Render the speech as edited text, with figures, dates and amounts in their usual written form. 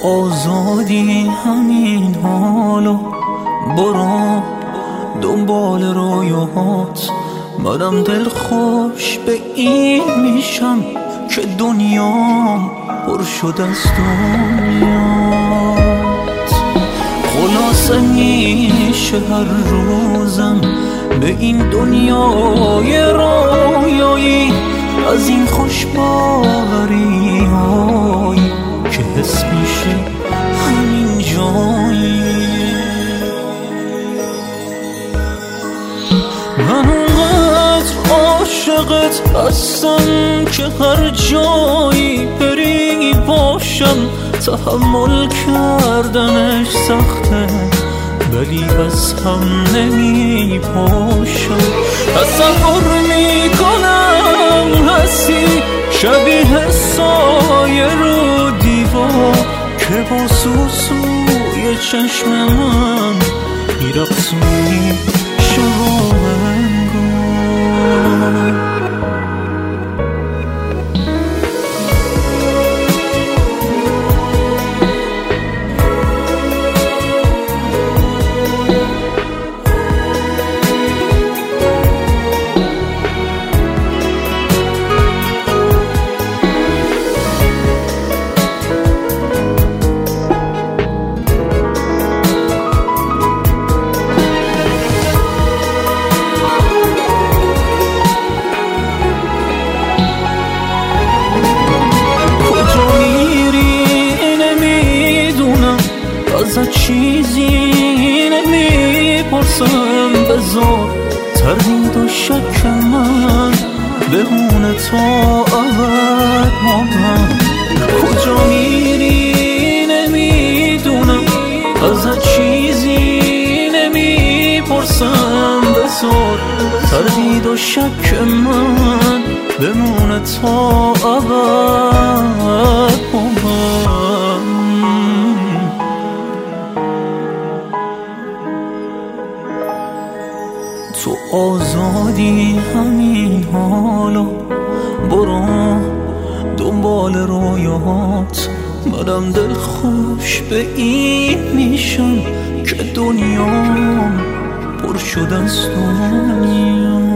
آزادی همین حالو برو دنبال رویاهات. منم دل خوش به این میشم که دنیام پر شد از دنیات. خلاصه میشه هر روزم به این دنیای رویایی از این خوشباری هایی که حس میشه همین جایی. من اونقدر عاشقت هستم که هر جایی بری باشم. تحمل کردنش سخته ولی از هم نمی پاشم. تصور میکنم هستی شبیه سایه رو دیوار که با سوسوی چشم من میرقصونی شراب انگار. ازت چیزی نمیپرسم بذار تردید و شک من بمونه تا ابد با من. کجا میری نمیدونم ازت چیزی نمیپرسم بذار تردید و شک من بمونه تا ابد با من. تو آزادی همین حالو برو دنبال رویاهات. منم دل خوش به این میشم که دنیام پر شد از دنیا.